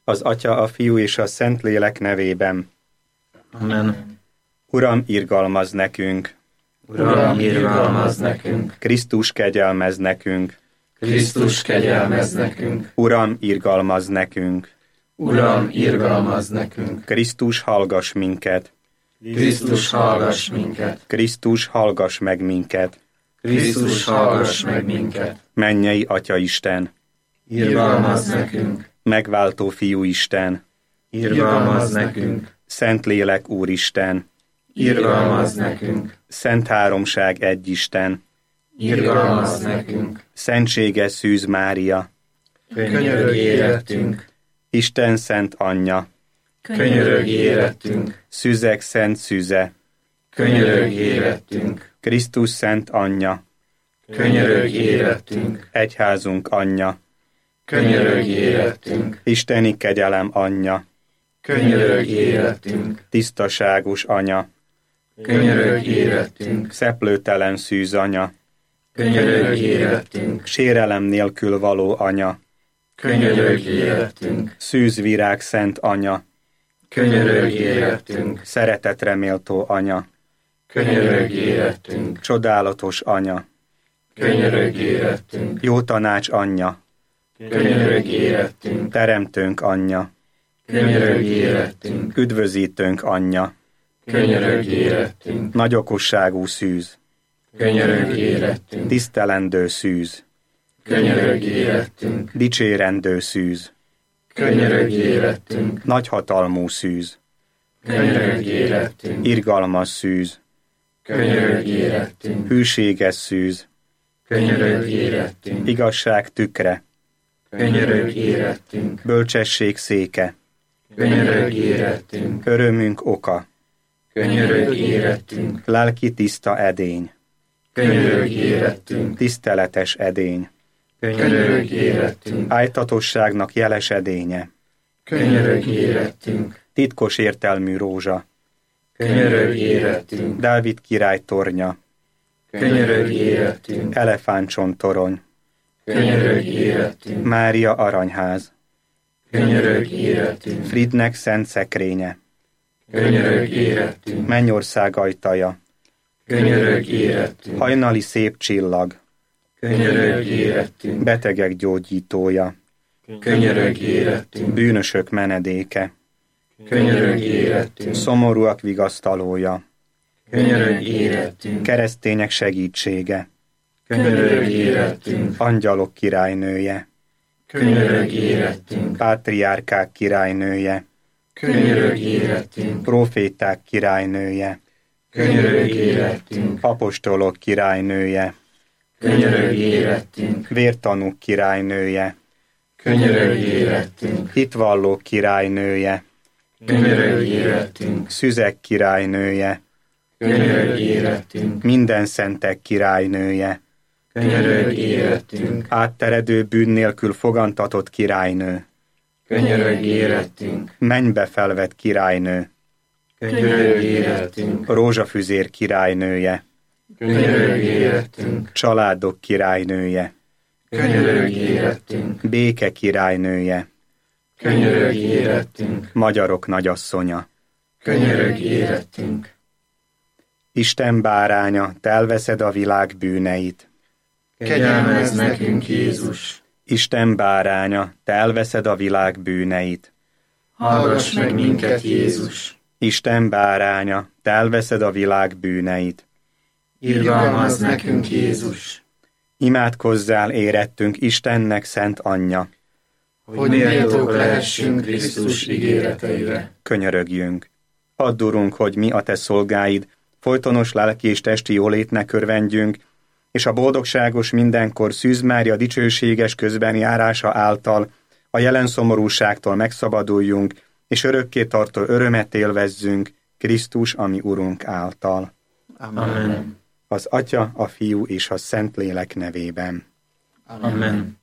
Az Atya, a Fiú és a Szentlélek nevében. Amen. Uram, irgalmazz nekünk! Uram, irgalmazz nekünk! Krisztus, kegyelmezz nekünk! Krisztus, kegyelmezz nekünk! Uram, irgalmazz nekünk! Uram, irgalmazz nekünk! Krisztus, hallgass minket! Krisztus, hallgass minket! Krisztus, hallgass meg minket! Krisztus, hallgass meg minket! Mennyei Atya Isten! Irgalmazz nekünk! Megváltó Fiú Isten! Irgalmazz nekünk! Szentlélek Úristen! Irgalmazz nekünk! Szent Háromság egy Isten! Irgalmazz nekünk! Szentséges Szűz Mária! Könyörögj érettünk! Isten Szent Anyja! Könyörögj érettünk! Szüzek Szent Szüze! Könyörögj érettünk! Krisztus Szent Anyja! Könyörögj érettünk! Egyházunk Anyja! Könyörögj érettünk! Isteni kegyelem Anyja! Könyörögj érettünk! Tisztaságos Anya! Könyörögj érettünk! Szeplőtelen Szűz Anya! Könyörögj érettünk! Sérelem nélkül való Anya! Könyörögj érettünk! Szűz Virág Szent Anya! Könyörögj érettünk! Szeretetre méltó Anya! Könyörögj érettünk! Csodálatos Anya! Könyörögj érettünk! Jó tanács Anyja! Könyörögj érettünk! Teremtőnk Anyja! Könyörögj érettünk! Üdvözítőnk Anyja! Könyörögj érettünk! Nagy okosságú Szűz! Könyörögj érettünk! Tisztelendő Szűz! Könyörögj érettünk! Dicsérendő Szűz! Könyörögj érettünk! Nagyhatalmú Szűz! Könyörögj érettünk! Irgalmas Szűz! Könyörögj érettünk! Hűséges Szűz! Könyörögj érettünk! Igazság tükre! Könyörögj érettünk! Bölcsesség széke! Könyörögj érettünk! Örömünk oka! Könyörögj érettünk! Lelki tiszta edény! Könyörögj érettünk! Tiszteletes edény! Könyörögj érettünk! Ájtatosságnak jeles edénye! Könyörögj érettünk! Titkos értelmű rózsa! Könyörögj érettünk! Dávid király tornya! Könyörögj érettünk! Elefántcsont torony! Könyörögj érettünk! Mária aranyház! Könyörögj érettünk! Fridnek szent szekrénye! Könyörögj érettünk! Mennyország ajtaja! Könyörögj érettünk! Hajnali szép csillag! Könyörögj érettünk! Betegek gyógyítója! Könyörögj érettünk! Bűnösök menedéke! Könyörögj érettünk! Szomorúak vigasztalója! Könyörögj érettünk! Keresztények segítsége! Könyörögj érettünk! Angyalok királynője! Könyörögj érettünk! Pátriárkák királynője! Könyörögj érettünk! Proféták királynője! Könyörögj érettünk! Apostolok királynője! Könyörögj érettünk! Vértanúk királynője! Könyörögj érettünk! Hitvallók királynője! Könyörögj érettünk! Szüzek királynője! Könyörögj érettünk! Minden szentek királynője! Könyörögj érettünk! Átteredő bűn nélkül fogantatott királynő! Könyörögj érettünk! Mennybe felvett királynő! Könyörögj érettünk! Rózsafüzér királynője! Könyörögj érettünk! Családok királynője! Könyörögj érettünk! Béke királynője! Könyörögj érettünk! Magyarok nagyasszonya! Könyörögj érettünk! Isten báránya, te elveszed a világ bűneit! Kegyelmezz nekünk, Jézus! Isten báránya, te elveszed a világ bűneit! Hallgass meg minket, Jézus! Isten báránya, te elveszed a világ bűneit! Irgalmazz nekünk, Jézus! Imádkozzál érettünk Istennek szent anyja! Hogy méltók lehessünk Krisztus ígéreteire. Könyörögjünk! Add, Urunk, hogy mi a te szolgáid folytonos lelki és testi jólétnek örvendjünk, és a boldogságos mindenkor Szűz Mária dicsőséges közbenjárása által a jelen szomorúságtól megszabaduljunk, és örökké tartó örömet élvezzünk Krisztus, ami Urunk által. Amen. Az Atya, a Fiú és a Szentlélek nevében. Amen.